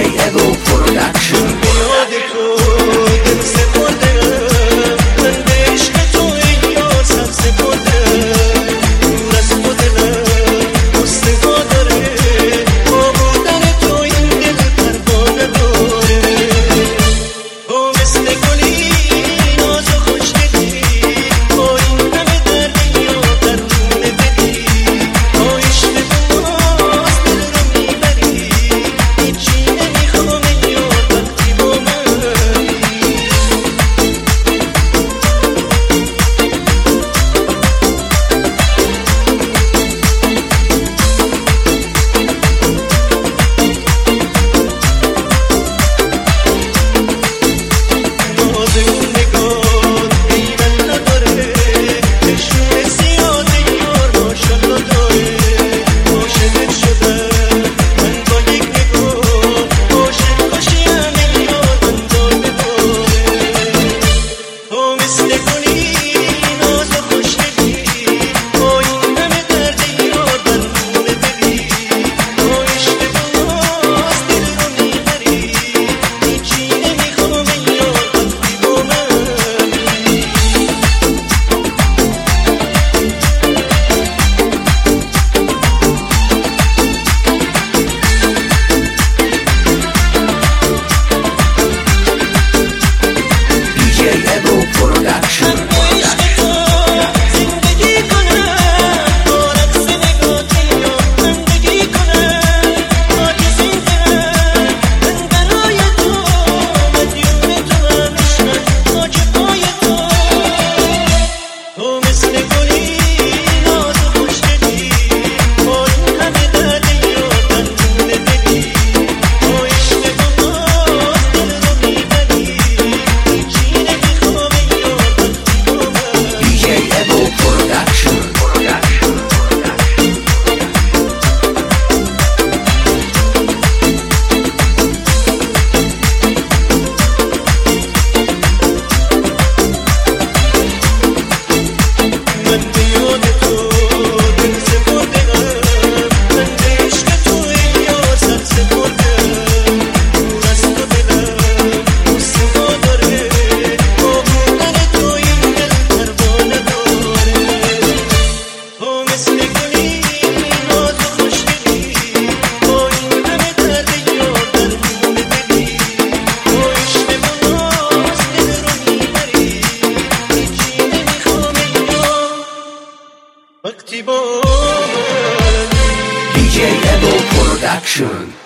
Evo Production. یاد تو دل سپرده من به عشق تو ای یار سر سپرده دور از تو دلم مستقا داره با بودن تو این دل پروانه داره تو مثل گلی ناز و خوشگلی با این همه دردی یا درون دلی با عشق تو باز دل رو میبری هیچی نمیخوام ای یار وقتی با منی باز اون نگاه ایمن نداره نشون زیاد یار ماشالله داره عاشقت شدم من با یک نگاه عاشق کشیم ای یار من دار بباره تو مثل گلی ناز و خوشگلی با این همه درد یار درون دلی با عشق تو باز دل رو میبری هیچی نمیخوام ای یار وقتی با منی DJ Evo Production. عشق تو زندگی کنم با رقص نگاهت یا زندگی کنم خاک زنده‌ام من برای تو مدیون توام عشقم خاک پای تو تو مثل گلی ناز و خوشگلی با این همه درد یار درون دلی با عشق تو باز دل رو میبری هیچی نمیخوام ای یار وقتی با منی DJ Evo Production. من به یاد تو دل سپردم من به عشق تو ای یار سر سپردم دور از تو دلم مستقا داره با بودن تو این دل پروانه داره تو مثل گلی ناز و خوشگلی با این همه درد یار درون دلی با عشق تو باز دل رو میبری هیچی نمیخوام ای یار وقتی با منی DJ Evo Production.